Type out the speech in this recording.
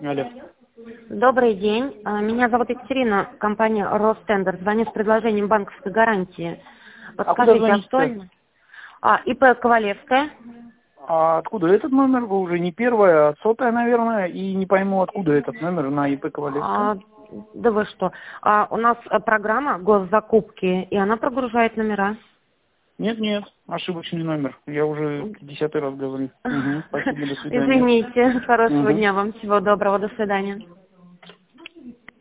Алло. Добрый день. Меня зовут Екатерина, компания Ростендер. Звоню с предложением банковской гарантии. А куда Подскажите, звонить-то? актуально? ИП Ковалевская. А откуда этот номер? Вы уже не первая, а сотая, наверное. И не пойму, откуда этот номер на ИП Ковалевская. Да вы что? У нас программа госзакупки, и она прогружает номера. Нет, ошибочный номер. Я уже 10-й раз говорю. Угу, спасибо, до свидания. Извините. Хорошего Угу. дня вам. Всего доброго. До свидания.